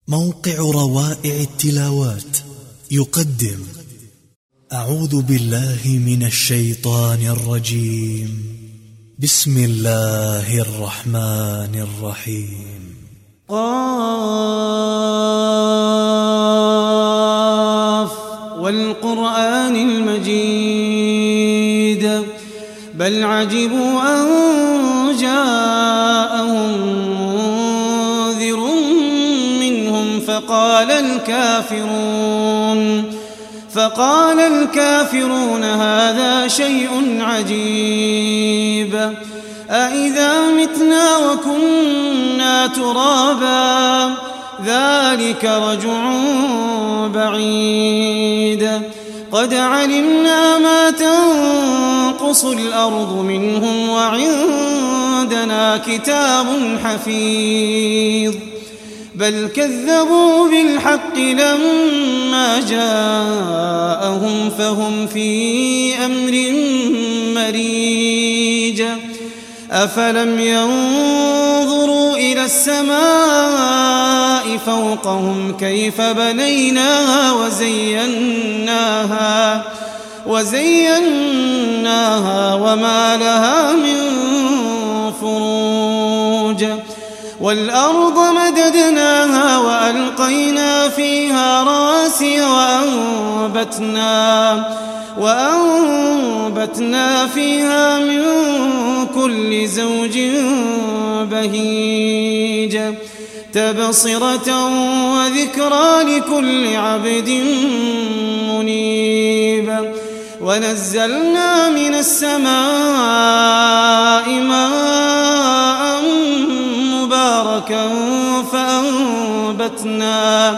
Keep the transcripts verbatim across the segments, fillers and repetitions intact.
موقع روائع التلاوات يقدم أعوذ بالله من الشيطان الرجيم. بسم الله الرحمن الرحيم. قاف والقرآن المجيد بل عجبوا أن جاءهم منذر منهم فقال الكافرون فقال الكافرون هذا شيء عجيب أإذا متنا وكنا ترابا ذلك رجع بعيد قد علمنا ما تنقص الأرض منهم وعندنا كتاب حفيظ بل كذبوا بالحق لما جاءهم فهم في أمر مريج أفلم ينظروا إلى السماء فوقهم كيف بنيناها وزيناها وزيناها وما لها من فروج والأرض مددناها وألقينا فيها رواسي وأنبتنا وأنبتنا فيها من كل زوج بهيج تبصرة وذكرى لكل عبد منيب ونزلنا من السماء ماء مباركا فأنبتنا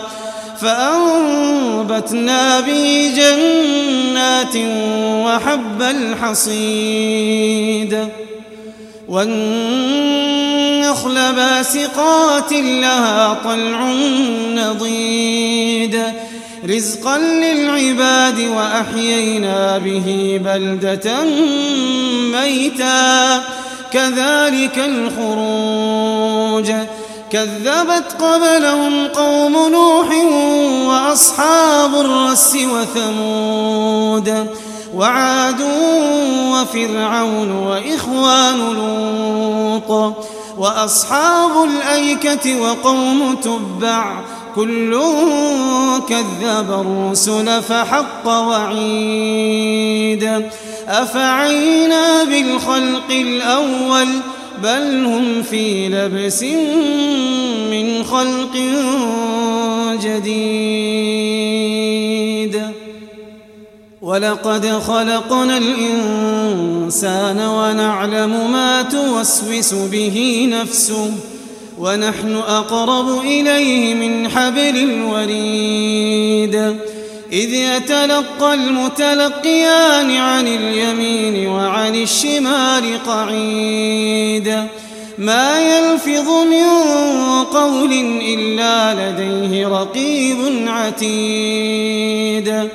فأنبتنا به جنات وحب الحصيد والنخل باسقات لها طلع نضيد رزقا للعباد وأحيينا به بلدة ميتا كذلك الخروج كذبت قبلهم قوم نوح وأصحاب الرس وثمود وعاد وفرعون وإخوان لوط وأصحاب الأيكة وقوم تبع كل كذب الرسل فحق وعيد أفعينا بالخلق الأول بل هم في لبس من خلق جديد ولقد خلقنا الإنسان ونعلم ما توسوس به نفسه ونحن أقرب إليه من حبل الوريد إذ يتلقى المتلقيان عن اليمين وعن الشمال قعيد ما يلفظ من قول إلا لديه رقيب عتيد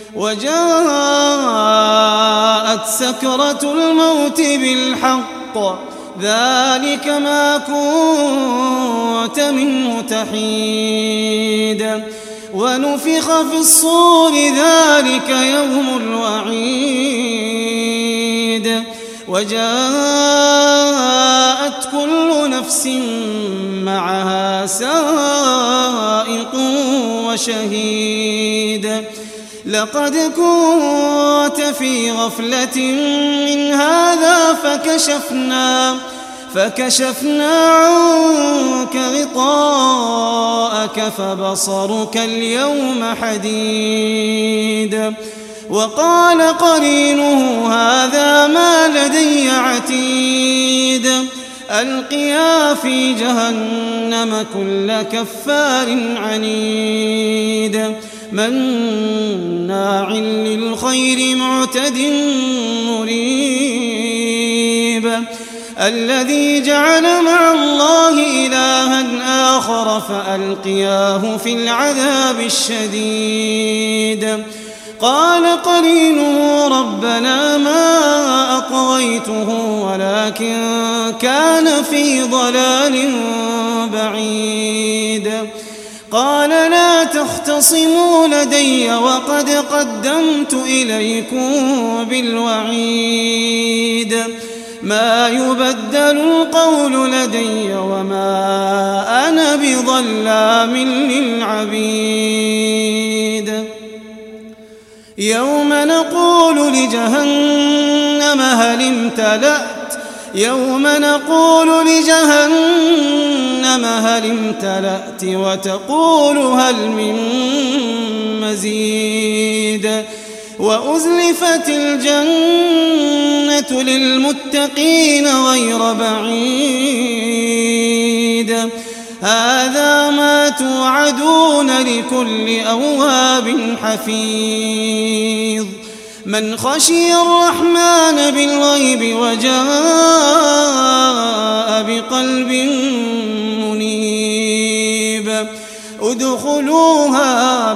وجاءت سكرة الموت بالحق ذلك ما كنت منه تحيد ونفخ في الصور ذلك يوم الوعيد وجاءت كل نفس معها سائق وشهيد لقد كنت في غفلة من هذا فكشفنا فكشفنا عنك غطاءك فبصرك اليوم حديد وقال قرينه هذا ما لدي عتيد ألقيا في جهنم كل كفار عنيد مناع للخير معتد مريب الذي جعل مع الله إلها آخر فألقياه في العذاب الشديد قال قرينه ربنا ما أطغيته ولكن كان في ضلال بعيد قال لا تختصموا لدي وقد قدمت إليكم بالوعيد ما يبدل القول لدي وما أنا بظلام للعبيد يوم نقول لجهنم هل امتلأت يوم نقول لجهنم هل امتلأت وتقول هل من مزيد وأزلفت الجنة للمتقين غير بعيد هذا ما توعدون لكل أواب حفيظ من خشي الرحمن بالغيب وجاء بقلب منيب ادخلوها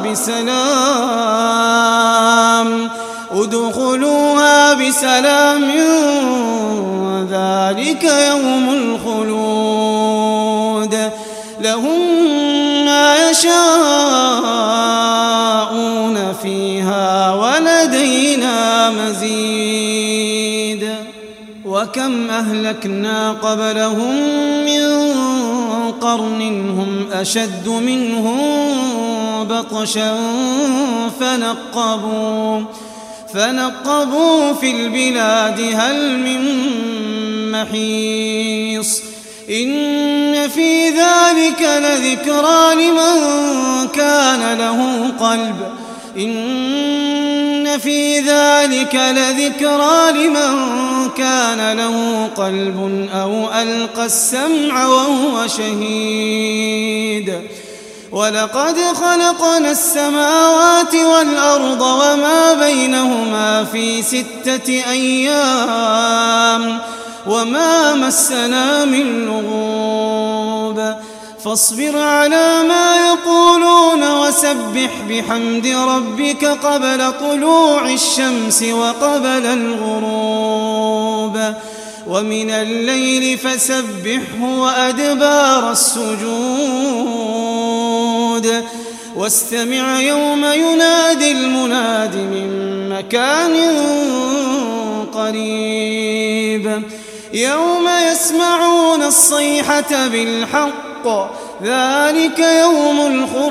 بسلام ادخلوها بسلام ذلك يوم الخلود لهم ما يشاءون فيها ولدينا مزيد وكم أهلكنا قبلهم من قرن هم أشد منهم بطشا فنقبوا فنقبوا في البلاد هل من محيص إن في ذلك لذكرى لمن كان له قلب إن في ذلك لذكرى لمن كان له قلب أو ألقى السمع وهو شهيد ولقد خلقنا السماوات والأرض وما بينهما في ستة أيام وما مسنا من لغوب فاصبر على ما يقولون وسبح بحمد ربك قبل طلوع الشمس وقبل الغروب ومن الليل فسبحه وأدبار السجود واستمع يوم ينادي المناد من مكان قريب يوم يسمعون الصيحة بالحق ذلك يوم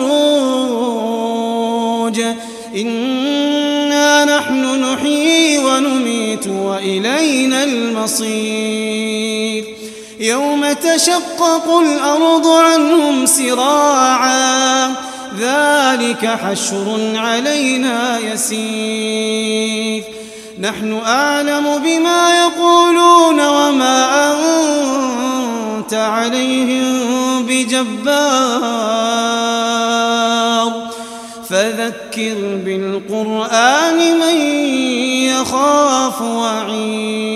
الخروج إنا نحن نحيي ونميت وإلينا المصير يوم تشقق الأرض عنهم سراعا ذلك حشر علينا يسير نحن أعلم بما يقولون وما أنت عليهم بجبار فذكر بالقرآن من يخاف وعيد